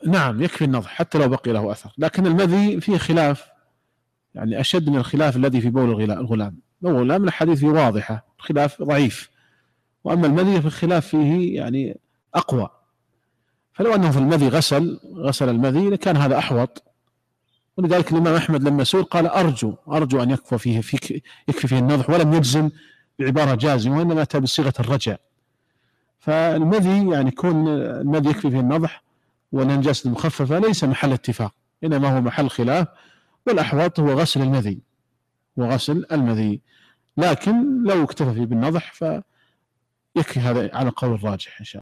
نعم يكفي النضح حتى لو بقي له أثر، لكن المذي فيه خلاف يعني أشد من الخلاف الذي في بول الغلام. بول الغلام الأحاديث فيه واضحة، الخلاف ضعيف، وأما المذي في الخلاف فيه يعني أقوى. فلو أنه في المذي غسل المذي لكان هذا أحوط. ولذلك الإمام أحمد لما سئل قال أرجو أن يكفي فيه النضح، ولم يجزم بعبارة جازمة، وإنما أتى بصيغة الرجاء. فالمذي يعني كون المذي يكفي فيه النضح والنجاسة المخففة ليس محل اتفاق، إنما هو محل خلاف، والأحوط هو غسل المذي. لكن لو اكتفى بالنضح فيكفي هذا على قول الراجح إن شاء الله.